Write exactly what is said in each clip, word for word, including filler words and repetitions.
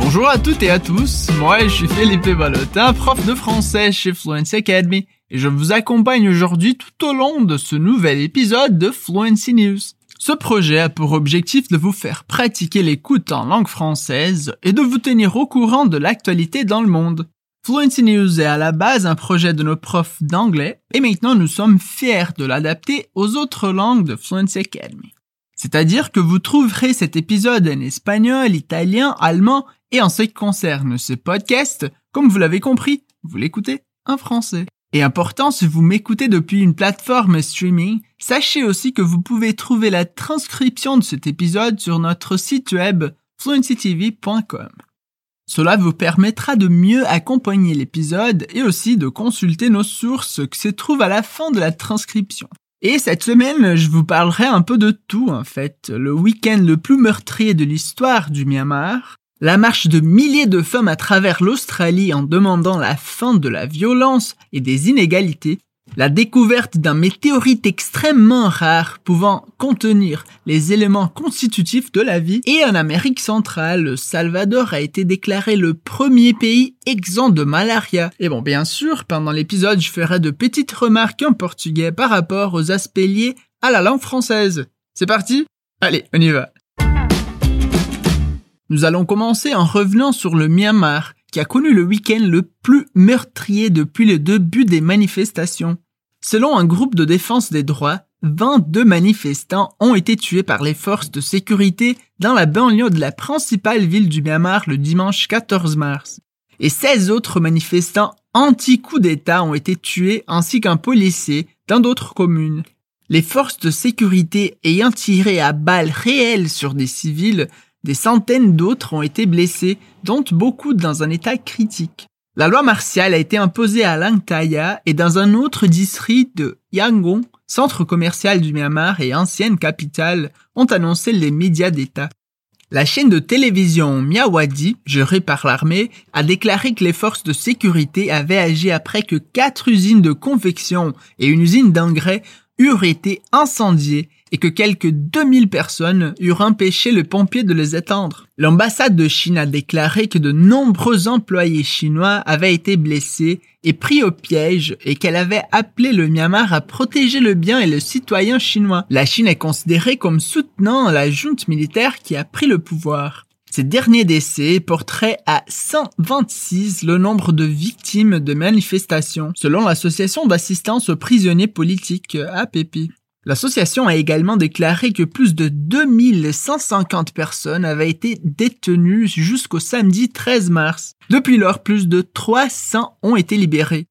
Bonjour à toutes et à tous, moi je suis Philippe Valotin, prof de français chez Fluency Academy, et je vous accompagne aujourd'hui tout au long de ce nouvel épisode de Fluency News. Ce projet a pour objectif de vous faire pratiquer l'écoute en langue française et de vous tenir au courant de l'actualité dans le monde. Fluency News est à la base un projet de nos profs d'anglais, et maintenant nous sommes fiers de l'adapter aux autres langues de Fluency Academy. C'est-à-dire que vous trouverez cet épisode en espagnol, italien, allemand, et en ce qui concerne ce podcast, comme vous l'avez compris, vous l'écoutez en français. Et important, si vous m'écoutez depuis une plateforme streaming, sachez aussi que vous pouvez trouver la transcription de cet épisode sur notre site web fluency t v point com. Cela vous permettra de mieux accompagner l'épisode et aussi de consulter nos sources qui se trouvent à la fin de la transcription. Et cette semaine, je vous parlerai un peu de tout en fait. Le week-end le plus meurtrier de l'histoire du Myanmar, la marche de milliers de femmes à travers l'Australie en demandant la fin de la violence et des inégalités, la découverte d'un météorite extrêmement rare pouvant contenir les éléments constitutifs de la vie, et en Amérique centrale, le Salvador a été déclaré le premier pays exempt de malaria. Et bon, bien sûr, pendant l'épisode, je ferai de petites remarques en portugais par rapport aux aspects liés à la langue française. C'est parti? Allez, on y va! Nous allons commencer en revenant sur le Myanmar, qui a connu le week-end le plus meurtrier depuis le début des manifestations. Selon un groupe de défense des droits, vingt-deux manifestants ont été tués par les forces de sécurité dans la banlieue de la principale ville du Myanmar le dimanche quatorze mars. Et seize autres manifestants anti-coup d'État ont été tués ainsi qu'un policier dans d'autres communes. Les forces de sécurité ayant tiré à balles réelles sur des civils, des centaines d'autres ont été blessés, dont beaucoup dans un état critique. La loi martiale a été imposée à Langtaya et dans un autre district de Yangon, centre commercial du Myanmar et ancienne capitale, ont annoncé les médias d'État. La chaîne de télévision Myawaddy, gérée par l'armée, a déclaré que les forces de sécurité avaient agi après que quatre usines de confection et une usine d'engrais eurent été incendiées et que quelques deux mille personnes eurent empêché le pompier de les éteindre. L'ambassade de Chine a déclaré que de nombreux employés chinois avaient été blessés et pris au piège et qu'elle avait appelé le Myanmar à protéger le bien et le citoyen chinois. La Chine est considérée comme soutenant la junte militaire qui a pris le pouvoir. Ces derniers décès porteraient à cent vingt-six le nombre de victimes de manifestations, selon l'association d'assistance aux prisonniers politiques A P P. L'association a également déclaré que plus de deux mille cent cinquante personnes avaient été détenues jusqu'au samedi treize mars. Depuis lors, plus de trois cents ont été libérés.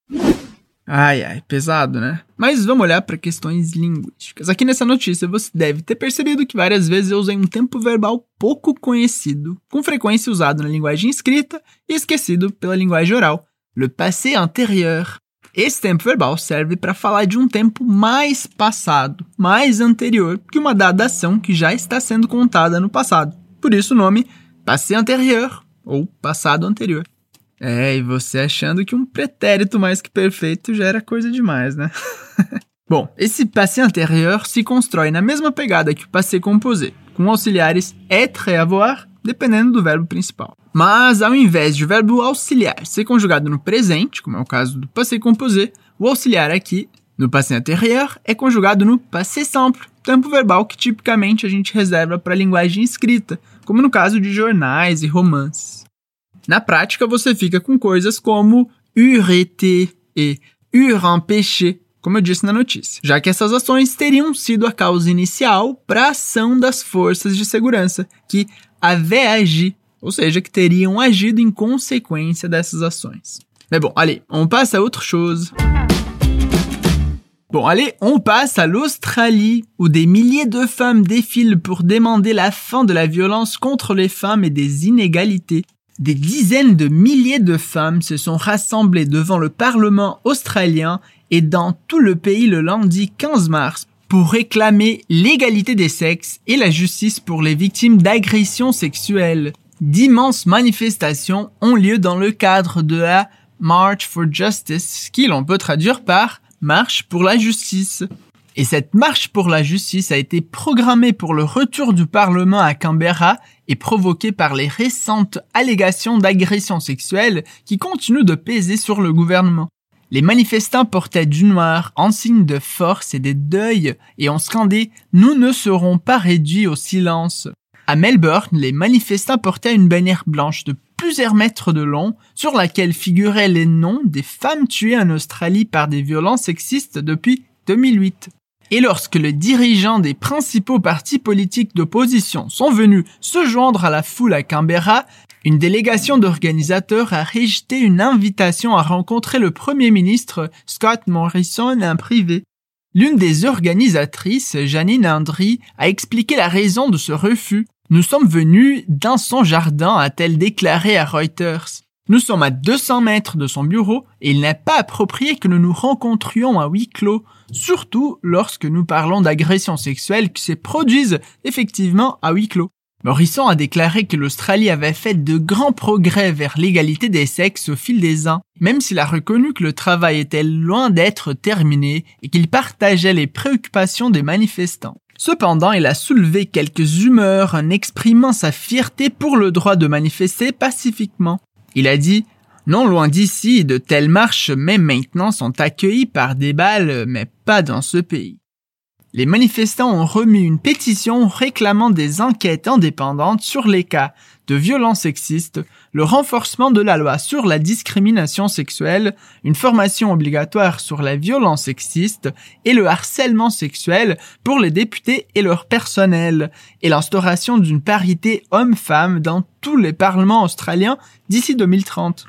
Ai, ai, pesado, né? Mas vamos olhar para questões linguísticas. Aqui nessa notícia você deve ter percebido que várias vezes eu usei um tempo verbal pouco conhecido, com frequência usado na linguagem escrita e esquecido pela linguagem oral, le passé antérieur. Esse tempo verbal serve para falar de um tempo mais passado, mais anterior que uma dada ação que já está sendo contada no passado. Por isso o nome passé antérieur ou passado anterior. É, e você achando que um pretérito mais que perfeito já era coisa demais, né? Bom, esse passé antérieur se constrói na mesma pegada que o passé composé, com auxiliares être e avoir, dependendo do verbo principal. Mas, ao invés de o verbo auxiliar ser conjugado no presente, como é o caso do passé composé, o auxiliar aqui, no passé antérieur, é conjugado no passé simple, tempo verbal que tipicamente a gente reserva para a linguagem escrita, como no caso de jornais e romances. Na prática, você fica com coisas como eure été e eure empêché, como eu disse na notícia, já que essas ações teriam sido a causa inicial para a ação das forças de segurança, que avaient agi, ou seja, que teriam agido em consequência dessas ações. Mais bon, allez, on passe à autre chose. Bon, allez, on passe à l'Australie, où des milliers de femmes défilent pour demander la fin de la violence contre les femmes et des inégalités. Des dizaines de milliers de femmes se sont rassemblées devant le Parlement australien et dans tout le pays le lundi quinze mars pour réclamer l'égalité des sexes et la justice pour les victimes d'agressions sexuelles. D'immenses manifestations ont lieu dans le cadre de la March for Justice, qui l'on peut traduire par Marche pour la justice. Et cette marche pour la justice a été programmée pour le retour du Parlement à Canberra et provoquée par les récentes allégations d'agression sexuelle qui continuent de peser sur le gouvernement. Les manifestants portaient du noir en signe de force et de deuil et ont scandé « Nous ne serons pas réduits au silence ». À Melbourne, les manifestants portaient une bannière blanche de plusieurs mètres de long sur laquelle figuraient les noms des femmes tuées en Australie par des violences sexistes depuis deux mille huit. Et lorsque les dirigeants des principaux partis politiques d'opposition sont venus se joindre à la foule à Canberra, une délégation d'organisateurs a rejeté une invitation à rencontrer le Premier ministre Scott Morrison en privé. L'une des organisatrices, Janine Andri, a expliqué la raison de ce refus. « Nous sommes venus dans son jardin », a-t-elle déclaré à Reuters. « Nous sommes à deux cents mètres de son bureau et il n'est pas approprié que nous nous rencontrions à huis clos, surtout lorsque nous parlons d'agressions sexuelles qui se produisent effectivement à huis clos. » Morrison a déclaré que l'Australie avait fait de grands progrès vers l'égalité des sexes au fil des ans, même s'il a reconnu que le travail était loin d'être terminé et qu'il partageait les préoccupations des manifestants. Cependant, il a soulevé quelques humeurs en exprimant sa fierté pour le droit de manifester pacifiquement. Il a dit « Non loin d'ici, de telles marches même maintenant sont accueillies par des balles, mais pas dans ce pays. » Les manifestants ont remis une pétition réclamant des enquêtes indépendantes sur les cas de violences sexistes, le renforcement de la loi sur la discrimination sexuelle, une formation obligatoire sur la violence sexiste et le harcèlement sexuel pour les députés et leur personnel, et l'instauration d'une parité homme-femme dans tous les parlements australiens d'ici deux mille trente.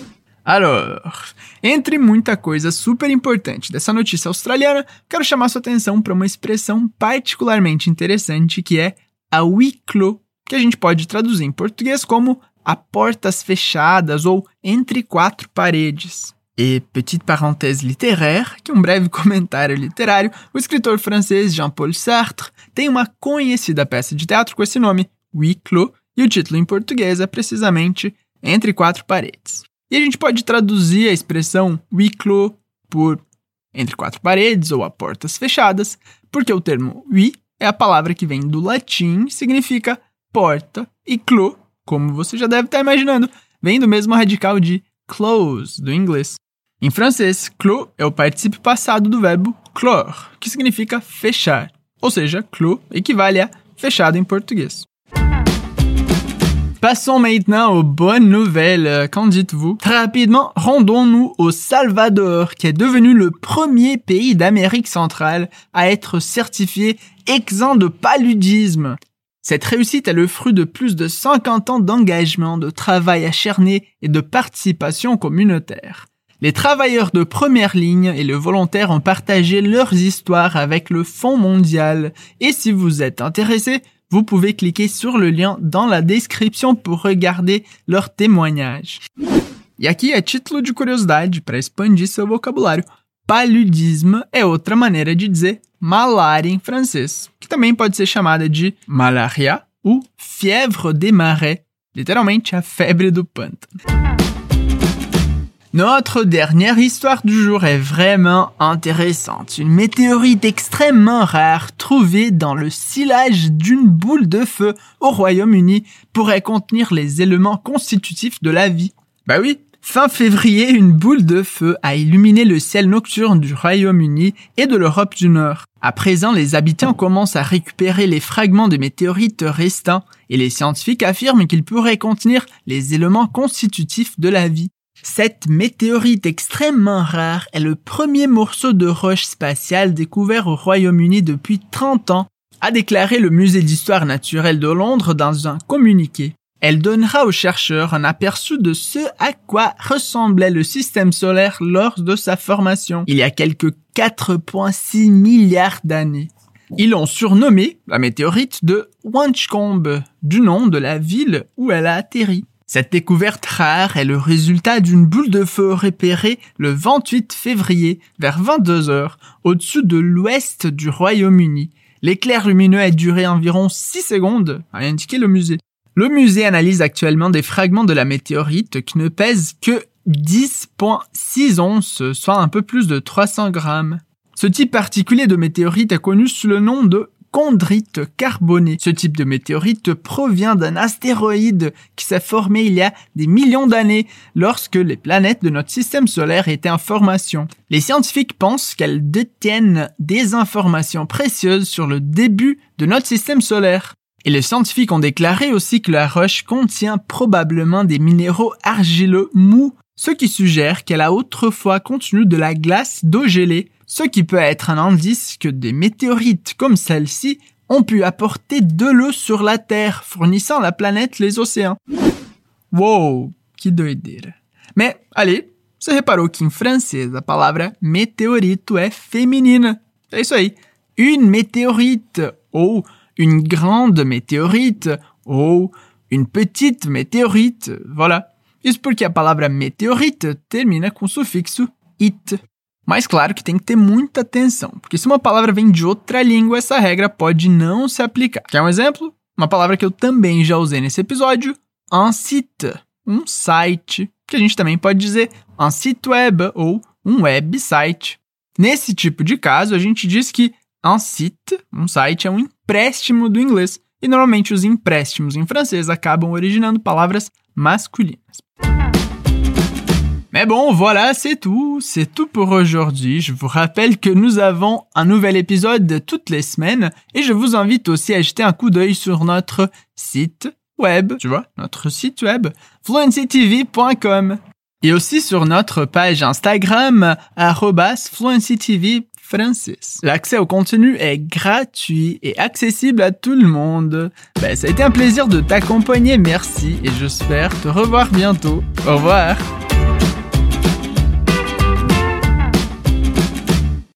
Alors, entre muita coisa super importante dessa notícia australiana, quero chamar sua atenção para uma expressão particularmente interessante que é a huis clos, que a gente pode traduzir em português como a portas fechadas ou entre quatro paredes. E, petite parenthèse littéraire, que é um breve comentário literário, o escritor francês Jean-Paul Sartre tem uma conhecida peça de teatro com esse nome, huis clos, e o título em português é precisamente Entre Quatro Paredes. E a gente pode traduzir a expressão huis clos por entre quatro paredes ou a portas fechadas, porque o termo huis é a palavra que vem do latim e significa porta, e clos, como você já deve estar imaginando, vem do mesmo radical de close, do inglês. Em francês, clos é o particípio passado do verbo clore, que significa fechar, ou seja, clos equivale a fechado em português. Passons maintenant aux bonnes nouvelles, qu'en dites-vous? Très rapidement, rendons-nous au Salvador, qui est devenu le premier pays d'Amérique centrale à être certifié exempt de paludisme. Cette réussite est le fruit de plus de cinquante ans d'engagement, de travail acharné et de participation communautaire. Les travailleurs de première ligne et les volontaires ont partagé leurs histoires avec le Fonds mondial. Et si vous êtes intéressé, vous pouvez cliquer sur le lien dans la description pour regarder leurs témoignages. E aqui é título de curiosidade para expandir seu vocabulário. Paludisme é outra maneira de dizer malária em francês, que também pode ser chamada de malaria ou fièvre des marais, literalmente a febre do pântano. Notre dernière histoire du jour est vraiment intéressante. Une météorite extrêmement rare trouvée dans le sillage d'une boule de feu au Royaume-Uni pourrait contenir les éléments constitutifs de la vie. Bah oui, fin février, une boule de feu a illuminé le ciel nocturne du Royaume-Uni et de l'Europe du Nord. À présent, les habitants commencent à récupérer les fragments des météorites restants et les scientifiques affirment qu'ils pourraient contenir les éléments constitutifs de la vie. Cette météorite extrêmement rare est le premier morceau de roche spatiale découvert au Royaume-Uni depuis trente ans, a déclaré le Musée d'histoire naturelle de Londres dans un communiqué. Elle donnera aux chercheurs un aperçu de ce à quoi ressemblait le système solaire lors de sa formation, il y a quelques quatre virgule six milliards d'années. Ils l'ont surnommée, la météorite, de Winchcombe, du nom de la ville où elle a atterri. Cette découverte rare est le résultat d'une boule de feu repérée le vingt-huit février vers vingt-deux heures au-dessus de l'ouest du Royaume-Uni. L'éclair lumineux a duré environ six secondes, a indiqué le musée. Le musée analyse actuellement des fragments de la météorite qui ne pèsent que dix virgule six onces, soit un peu plus de trois cents grammes. Ce type particulier de météorite est connu sous le nom de chondrite carbonée. Ce type de météorite provient d'un astéroïde qui s'est formé il y a des millions d'années lorsque les planètes de notre système solaire étaient en formation. Les scientifiques pensent qu'elles détiennent des informations précieuses sur le début de notre système solaire. Et les scientifiques ont déclaré aussi que la roche contient probablement des minéraux argileux mous, ce qui suggère qu'elle a autrefois contenu de la glace d'eau gelée, ce qui peut être un indice que des météorites comme celle-ci ont pu apporter de l'eau sur la Terre, fournissant à la planète les océans. Wow, que doideira. Mais, allez, você reparou que em francês a palavra meteorito é feminina. É isso aí. Une météorite, ou une grande météorite, ou une petite météorite, voilà. Isso porque a palavra meteorite termina com o sufixo it. Mas claro que tem que ter muita atenção, porque se uma palavra vem de outra língua, essa regra pode não se aplicar. Quer um exemplo? Uma palavra que eu também já usei nesse episódio, un site, um site, que a gente também pode dizer un site web ou um website. Nesse tipo de caso, a gente diz que un site, um site, é um empréstimo do inglês, e normalmente os empréstimos em francês acabam originando palavras masculinas. Mais bon, voilà, c'est tout. C'est tout pour aujourd'hui. Je vous rappelle que nous avons un nouvel épisode toutes les semaines et je vous invite aussi à jeter un coup d'œil sur notre site web, tu vois, notre site web, fluency t v point com. Et aussi sur notre page Instagram, arobase fluency t v Francis. L'accès au contenu est gratuit et accessible à tout le monde. Ben, ça a été un plaisir de t'accompagner, merci, et j'espère te revoir bientôt. Au revoir!